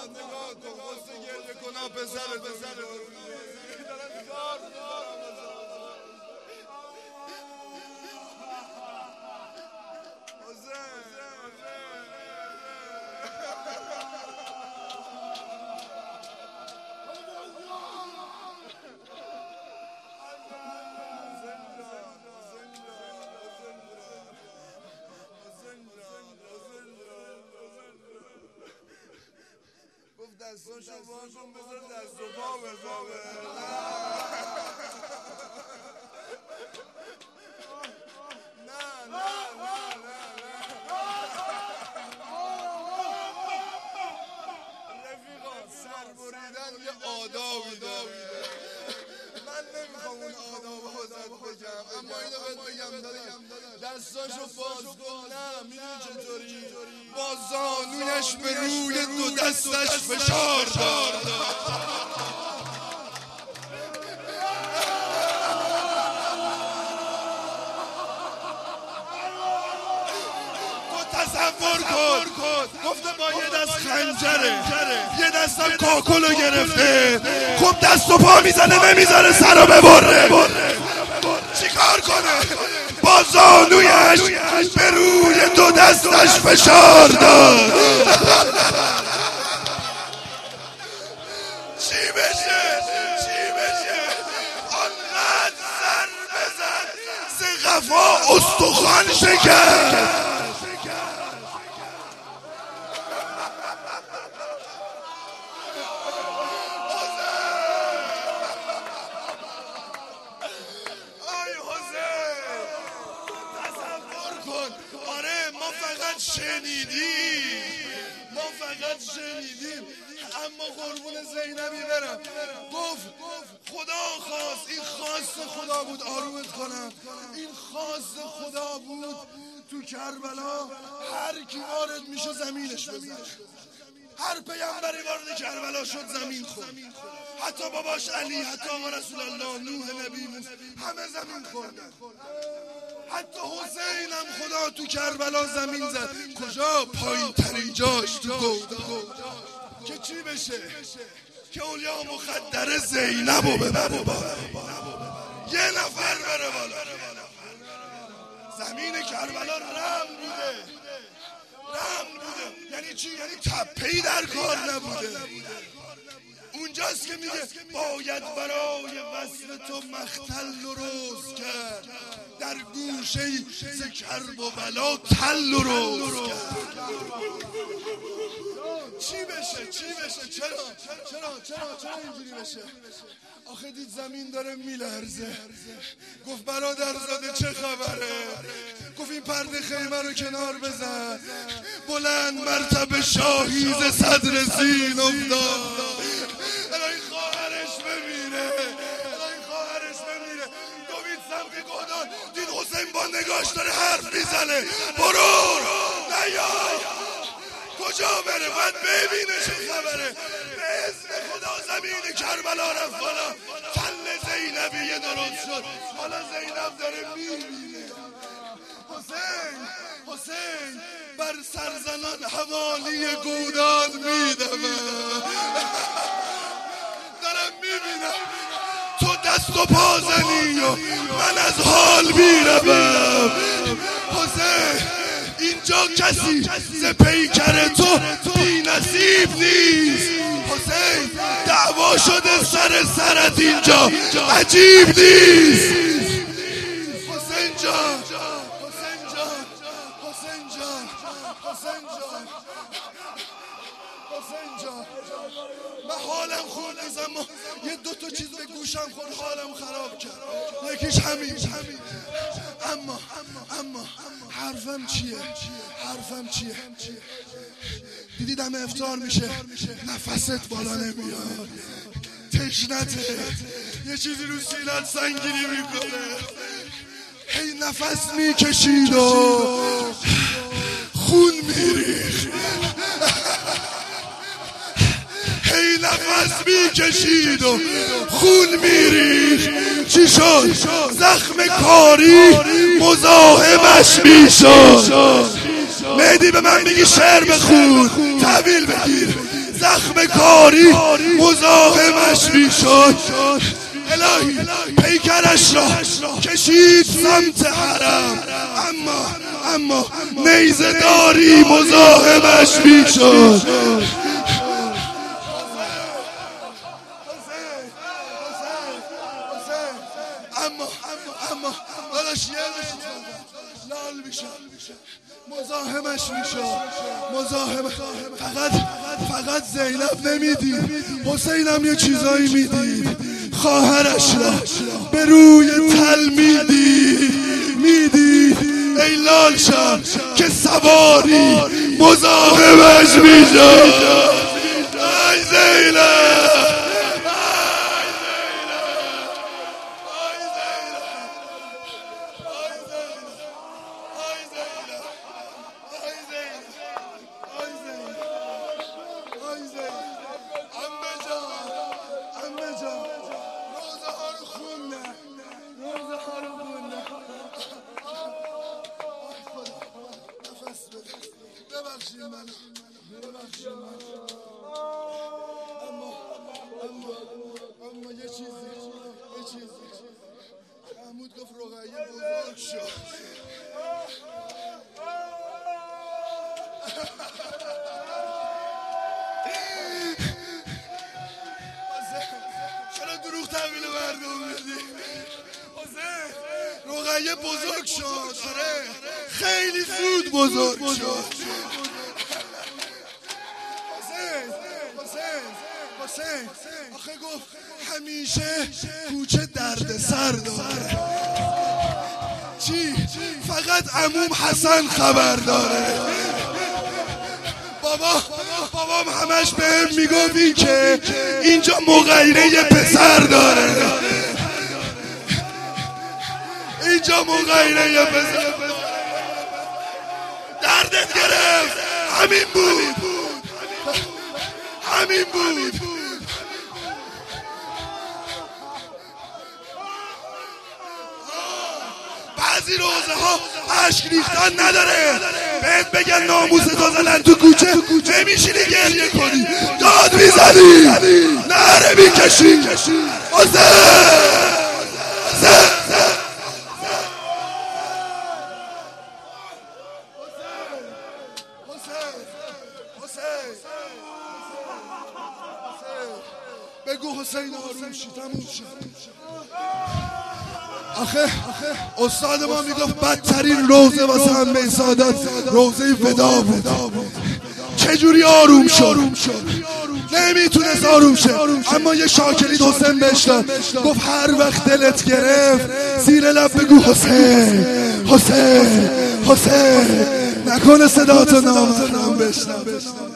نگاه کن واسه گریه کنا پسر دارن کار دستاشو باشون بذار دست و پا بزنه نه رفیقا سر بریدن یه آدابی داره من نمیخوام اون آدابو واسط بگم اما اینو بهت بگم داداش دستاشو باز کن نه میدونی چطوری با زانویش به روی دو دستش فشار دار تصور کن گفته با یه دست خنجره یه دستم کاکلو گرفته خب دست و پا میزنه نمیذاره سرو ببره چیکار کنه با زانویش به روی دو دستش فشار داد چی بشه آنقدر سر بزن ز قفا استخوان شکست ما فقط شنیدیم اما قربون زینبی برم گفت خدا خواست این خواست خدا بود آرومت کنم این خواست خدا بود تو کربلا هر کی وارد میشه زمینش بزنه هر پیامبری وارد کربلا شد زمین خورد حتی باباش علی حتی آقا رسول الله نوح نبی همه زمین خوردن حتی حسین هم خدا تو کربلا زمین زد کجا پایین ترین جاش تو گودان که چی بشه که اولیا مخدر زینبو ببره بالا یه نفر بره بالا زمین کربلا رم بوده یعنی چی؟ یعنی تپه‌ای در کار نبوده اونجاست که میگه باید برای وصل تو مختل درست کرد در گوشه‌ای ز کرب و بلا تل درست کرد چی بشه چرا اینجوری بشه آخه دید زمین داره میلرزه گفت برادرزاده چه خبره گفت این پرده خیمه رو کنار بزن بلند مرتبه شاهی ز صدر زین افتاد الان خواهرش بمیره دوید سمت گودان دید حسین با نگاش داره حرف میزنه برو نیای کجا بره باید ببینه چه خبره به اسم خدا زمین کربلا رفت بالا تل زینبیه درست شد حالا زینب داره میبینه حسین بر سرزنان حوالی گودان میدمه دارم میبینم تو دست و پا زنی و من از حال میروم حسین اینجا کسی ز پیکر تو بی نصیب نیست حسین دعوا شده سرت اینجا عجیب نیست حسین جان من حالم خورد از اما یه دوتا چیز به گوشم خورد حالم خراب کرد یکیش همین اما حرفم چیه دیدی دم افطار میشه نفست بالا نمیاد تشنته یه چیزی رو سینت سنگینی میکنه هی نفس میکشید و خون میریخت هی نفس میکشید و خون میریخت چی شد؟ زخم کاری مزاحمش میشد مهدی به من میگی شعر بخون تحویل بگیر زخم کاری مزاحمش میشد. الهی پیکرش را کشید سمت حرم، اما نیزه داری مزاحمش میشد. اما داداش یه لال میشه، مزاحمش میشه، فقط زینب نمیدید، حسینم یه چیزایی میدید، خواهرش را به روی تل میدید ای لال شم که سواری مزاحمش میشه. ای زینب اما یه چیزی محمود گفت رقیه بزرگ شد. چرا دروغ تحویل مردم میدی؟ رقیه بزرگ شد، خیلی زود بزرگ شد. حسین آخه گفت همیشه کوچه درد سر داره. چی؟ فقط عموم حسن خبر داره. بابام همش بهم میگفت این که اینجا مغیره یه پسر داره، اینجا مغیره یه پسر. دردت گرفت، همین بود. بعضی روزه ها عشق ریختن نداره، بهت بگن ناموس تو زدن تو کوچه نمیشینی گریه کنی، داد میزنی، نره میکشی. بگو حسین آروم شی، تموم شد. آخه استاد ما میگفت بدترین روزه واسه همه سادات روزه ودا بود. چجوری آروم شد؟ نمیتونست آروم شه، اما یه شاکرید حسین بهش داد، گفت هر وقت دلت گرفت زیر لب بگو حسین نکنه صداتو نامحرم بشنوه.